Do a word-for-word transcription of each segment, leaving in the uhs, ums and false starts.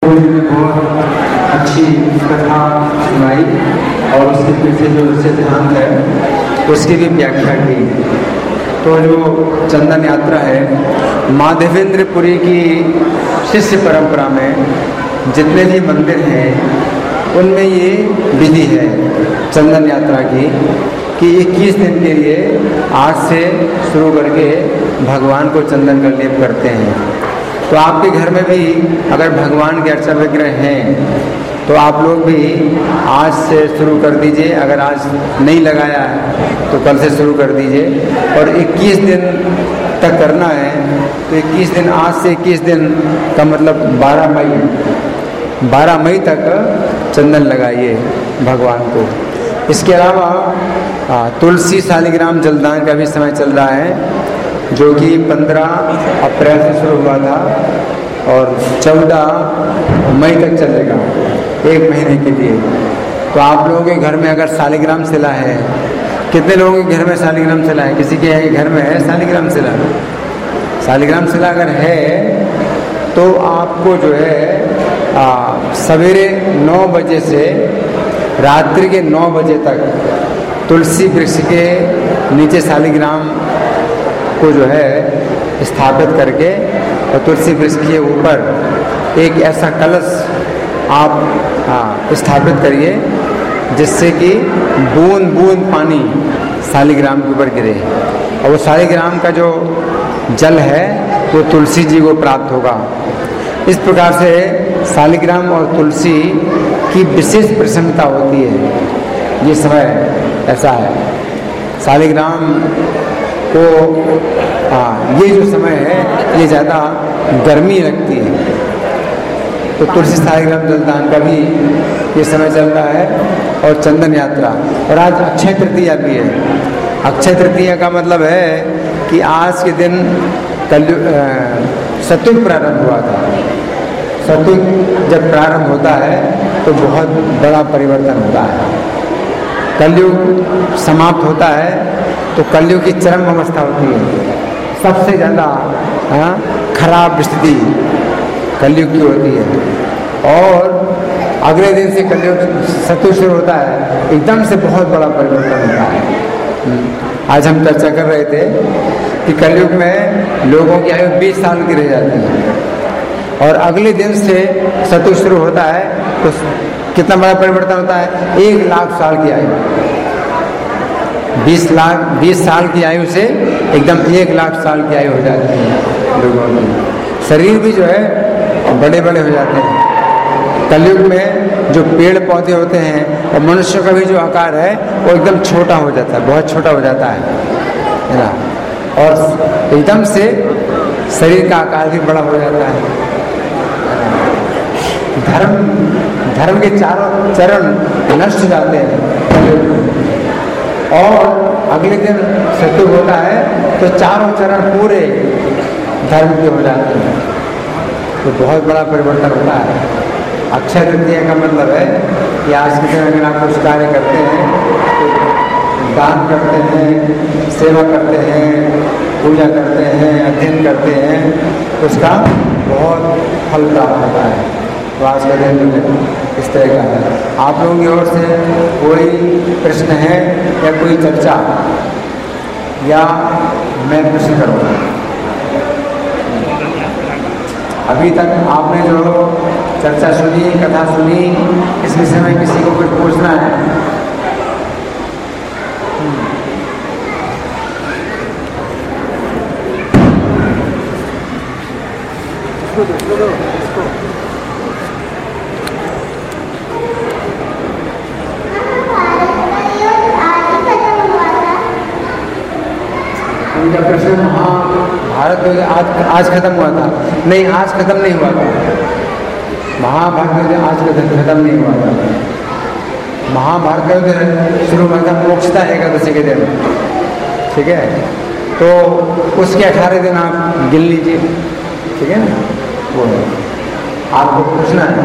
गुरु जी ने बहुत अच्छी कथा सुनाई और उसके पीछे जो सिद्धांत है उसकी भी व्याख्या की। तो जो चंदन यात्रा है, माधवेंद्रपुरी की शिष्य परंपरा में जितने भी मंदिर हैं उनमें ये विधि है चंदन यात्रा की कि इक्कीस दिन के लिए आज से शुरू करके भगवान को चंदन का लेप करते हैं। तो आपके घर में भी अगर भगवान के अर्चा विग्रह हैं तो आप लोग भी आज से शुरू कर दीजिए। अगर आज नहीं लगाया है तो कल से शुरू कर दीजिए और इक्कीस दिन तक करना है। तो इक्कीस दिन, आज से इक्कीस दिन का मतलब बारह मई बारह मई तक चंदन लगाइए भगवान को। इसके अलावा तुलसी शालिग्राम जलदान का भी समय चल रहा है जो कि पंद्रह अप्रैल से शुरू हुआ था और चौदह मई तक चलेगा, एक महीने के लिए। तो आप लोगों के घर में अगर शालिग्राम शिला है, कितने लोगों के घर में शालिग्राम शिला है? किसी के घर में है शालिग्राम शिला? शालिग्राम शिला अगर है तो आपको जो है सवेरे नौ बजे से रात्रि के नौ बजे तक तुलसी वृक्ष के नीचे शालिग्राम को जो है स्थापित करके और तुलसी वृक्ष के ऊपर एक ऐसा कलश आप हाँ, स्थापित करिए जिससे कि बूंद बूंद पानी शालिग्राम के ऊपर गिरे और वो शालिग्राम का जो जल है वो तुलसी जी को प्राप्त होगा। इस प्रकार से शालिग्राम और तुलसी की विशेष प्रसन्नता होती है। ये समय ऐसा है शालिग्राम को हाँ, ये जो समय है ये ज़्यादा गर्मी लगती है। तो तुलसी शालिग्राम जलदान का भी ये समय चल रहा है और चंदन यात्रा। और आज अक्षय तृतीया भी है। अक्षय तृतीया का मतलब है कि आज के दिन कलयुग सतयुग प्रारंभ हुआ था। सतयुग जब प्रारंभ होता है तो बहुत बड़ा परिवर्तन होता है। कलयुग समाप्त होता है तो कलयुग की चरम अवस्था होती है। सबसे ज़्यादा खराब स्थिति कलयुग की होती है और अगले दिन से कलयुग सतयुग शुरू होता है, एकदम से बहुत बड़ा परिवर्तन होता है। आज हम चर्चा कर रहे थे कि कलयुग में लोगों की आयु बीस साल की रह जाती है और अगले दिन से सतयुग शुरू होता है तो कितना बड़ा परिवर्तन होता है? एक लाख साल की आयु। बीस लाख बीस साल की आयु से एकदम एक लाख साल की आयु हो जाती है लोगों की। शरीर भी जो है बड़े बड़े हो जाते हैं। कलयुग में जो पेड़ पौधे होते हैं और मनुष्य का भी जो आकार है वो एकदम छोटा हो जाता है, बहुत छोटा हो जाता है है ना। और एकदम से शरीर का आकार भी बड़ा हो जाता है। धर्म धर्म के चारों चरण नष्ट हो जाते हैं और अगले दिन सतयुग होता है तो चारों चरण पूरे धर्म के हो जाते हैं। तो बहुत बड़ा परिवर्तन होता है। अक्षय तृतीया का मतलब है कि आज के दिन अगर आप कुछ कार्य करते हैं तो दान करते हैं, सेवा करते हैं, पूजा करते हैं, अध्ययन करते हैं तो उसका बहुत फल प्राप्त होता है। तो आज का दिन जो है इस तरह का है। आप लोगों की ओर से कोई प्रश्न है या कोई चर्चा या मैं प्रश्न करूँगा? अभी तक आपने जो चर्चा सुनी, कथा सुनी, इस विषय में किसी को कुछ पूछना है? उनका प्रश्न महाभारत आज आज खत्म हुआ था? नहीं, आज खत्म नहीं हुआ था। महाभारत आज खत्म नहीं हुआ था। महाभारत का शुरू हुआ था मोक्षदा एकादशी के दिन, ठीक है। तो उसके अठारह दिन आप गिन लीजिए, ठीक है ना। वो आपको पूछना है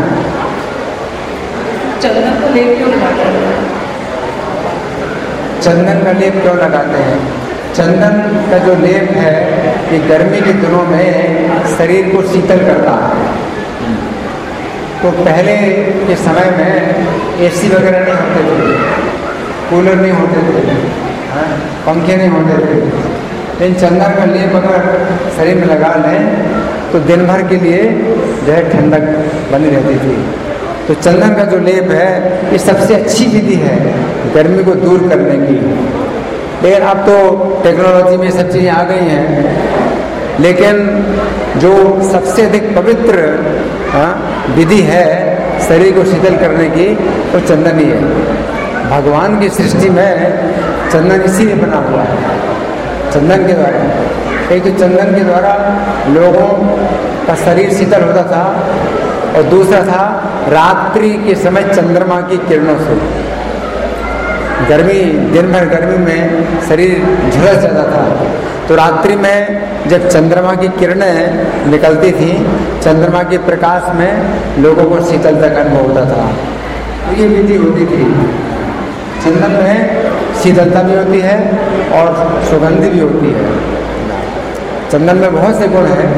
चंदन का लेप क्यों लगाते हैं? चंदन का लेप क्यों लगाते हैं? चंदन का जो लेप है ये गर्मी के दिनों में शरीर को शीतल करता है। तो पहले के समय में एसी वगैरह नहीं होते थे, कूलर नहीं होते थे, हाँ, पंखे नहीं होते थे। लेकिन चंदन का लेप अगर शरीर में लगा लें तो दिन भर के लिए जो है ठंडक बनी रहती थी। तो चंदन का जो लेप है ये सबसे अच्छी विधि है गर्मी को दूर करने की। लेकिन अब तो टेक्नोलॉजी में सब चीज़ें आ गई हैं, लेकिन जो सबसे अधिक पवित्र विधि है शरीर को शीतल करने की वो तो चंदन ही है। भगवान की सृष्टि में चंदन इसीलिए बना हुआ है, चंदन के द्वारा। एक तो चंदन के द्वारा लोगों का शरीर शीतल होता था और दूसरा था रात्रि के समय चंद्रमा की किरणों से, गर्मी दिन भर गर्मी में शरीर झुलस जाता था, तो रात्रि में जब चंद्रमा की किरणें निकलती थी, चंद्रमा के प्रकाश में लोगों को शीतलता का अनुभव होता था। तो ये विधि होती थी। चंदन में शीतलता भी होती है और सुगंध भी होती है। चंदन में बहुत से गुण हैं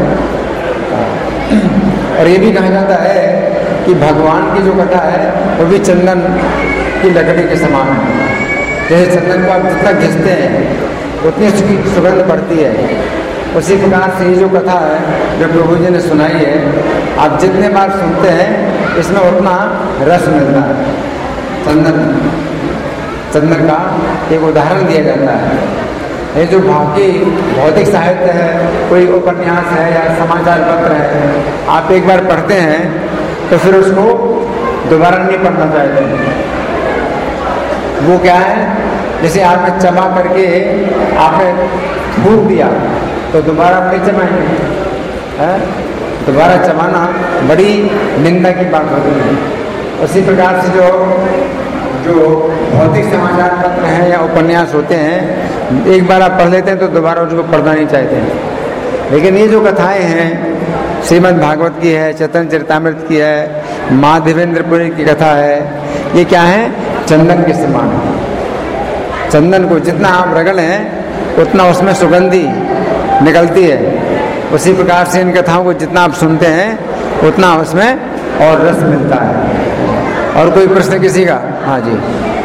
और ये भी कहा जाता है कि भगवान की जो कथा है वो भी चंदन की लकड़ी के समान है। जैसे चंदन को आप जितना घिसते हैं उतनी उसकी सुगंध बढ़ती है, उसी प्रकार से ये जो कथा है जो प्रभु जी ने सुनाई है, आप जितने बार सुनते हैं इसमें उतना रस मिलता है। चंदन चंदन का एक उदाहरण दिया जाता है। ये जो बाकी भौतिक साहित्य है, कोई उपन्यास है या समाचार पत्र है, आप एक बार पढ़ते हैं तो फिर उसको दोबारा नहीं पढ़ना चाहते। वो क्या है, जैसे आपने चबा करके आपने थूक दिया तो दोबारा आप नहीं चबाएंगे, दोबारा चबाना बड़ी निंदा की बात होती है। उसी प्रकार से जो जो भौतिक समाचार पत्र हैं या उपन्यास होते हैं, एक बार आप पढ़ लेते हैं तो दोबारा उसको पढ़ना नहीं चाहते हैं। लेकिन ये जो कथाएं हैं, श्रीमद् भागवत की है, चैतन्य चरितामृत की है, माँ देवेंद्रपुरी की कथा है, ये क्या है, चंदन के समान है। चंदन को जितना आप रगड़ें उतना उसमें सुगंधी निकलती है। उसी प्रकार से इन कथाओं को जितना आप सुनते हैं उतना उसमें और रस मिलता है। और कोई प्रश्न किसी का? हाँ जी।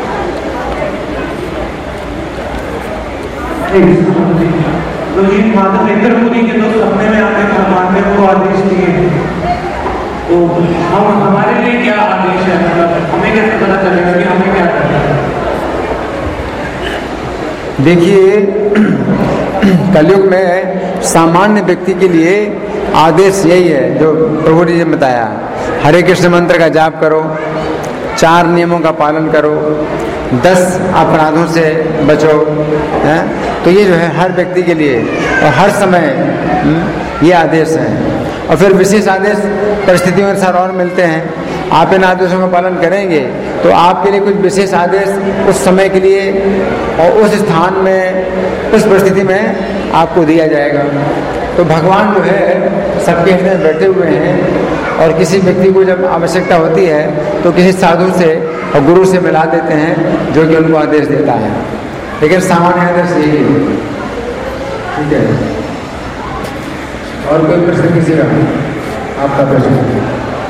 तो जी माता नेत्रपुरी के तो सपने में आने को मानने को आदेश दिए, तो हम हमारे लिए क्या आदेश है, मतलब हमें कैसे पता चलेगा कि हमें क्या करना है? देखिए, कलयुग में सामान्य व्यक्ति के लिए आदेश यही है जो प्रभु जी ने बताया। हरे कृष्ण मंत्र का जाप करो, चार नियमों का पालन करो, दस अपराधों से बचो, है? तो ये जो है हर व्यक्ति के लिए और हर समय ये आदेश हैं। और फिर विशेष आदेश परिस्थितियों के अनुसार और मिलते हैं। आप इन आदेशों का पालन करेंगे तो आपके लिए कुछ विशेष आदेश उस समय के लिए और उस स्थान में, उस परिस्थिति में आपको दिया जाएगा। तो भगवान जो है सबके हृदय में बैठे हुए हैं और किसी व्यक्ति को जब आवश्यकता होती है तो किसी साधु से और गुरु से मिला देते हैं जो कि उनको आदेश देता है। लेकिन सामान्य आदेश यही है। ठीक है, और कोई प्रश्न किसी का? आपका प्रश्न?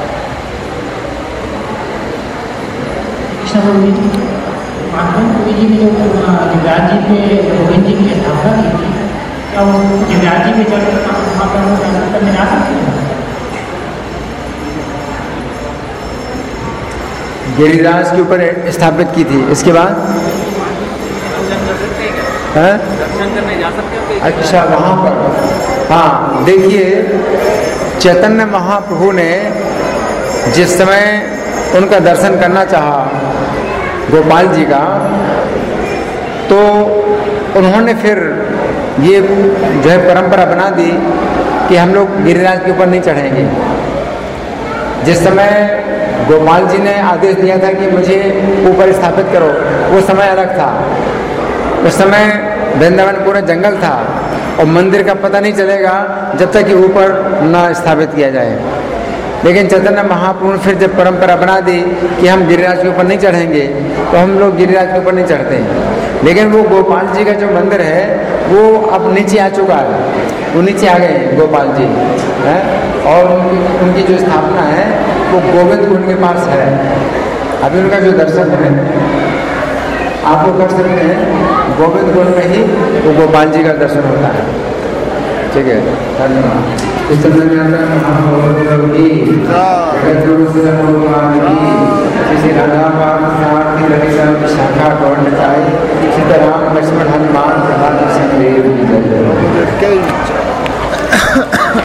महात्मा जी ने जो गिरिराज जी पे गोविंद जी की स्थापना की थी, क्या वो गिरिराज जी के चरण में जा सकते हैं? गिरिराज के ऊपर स्थापित की थी, इसके बाद दर्शन करने जा सकते हो? अच्छा, वहाँ पर। हाँ, देखिए, चैतन्य महाप्रभु ने जिस समय उनका दर्शन करना चाहा गोपाल जी का, तो उन्होंने फिर ये जो है परंपरा बना दी कि हम लोग गिरिराज के ऊपर नहीं चढ़ेंगे। जिस समय गोपाल जी ने आदेश दिया था कि मुझे ऊपर स्थापित करो, वो समय अलग था। उस समय वृंदावन पूरा जंगल था और मंदिर का पता नहीं चलेगा जब तक कि ऊपर न स्थापित किया जाए। लेकिन चैतन्य महाप्रभु फिर जब परंपरा बना दी कि हम गिरिराज के ऊपर नहीं चढ़ेंगे, तो हम लोग गिरिराज के ऊपर नहीं चढ़ते हैं। लेकिन वो गोपाल जी का जो मंदिर है वो अब नीचे आ चुका है, वो नीचे आ गए हैं गोपाल जी, है? और उनकी उनकी जो स्थापना है वो गोविंद कुंड के पास है। अभी उनका जो दर्शन है आप लोग कर सकते हैं, गोविंद कुंड में ही वो गोपाल जी का दर्शन होता है। ठीक है, धन्यवाद। इस समय महाप्रभु की जगत गुरु भगवान की श्री राधा पार्थ ललिता विशाखा गौड़ निताई सीताराम लक्ष्मण हनुमान प्रभात संदेव की जय।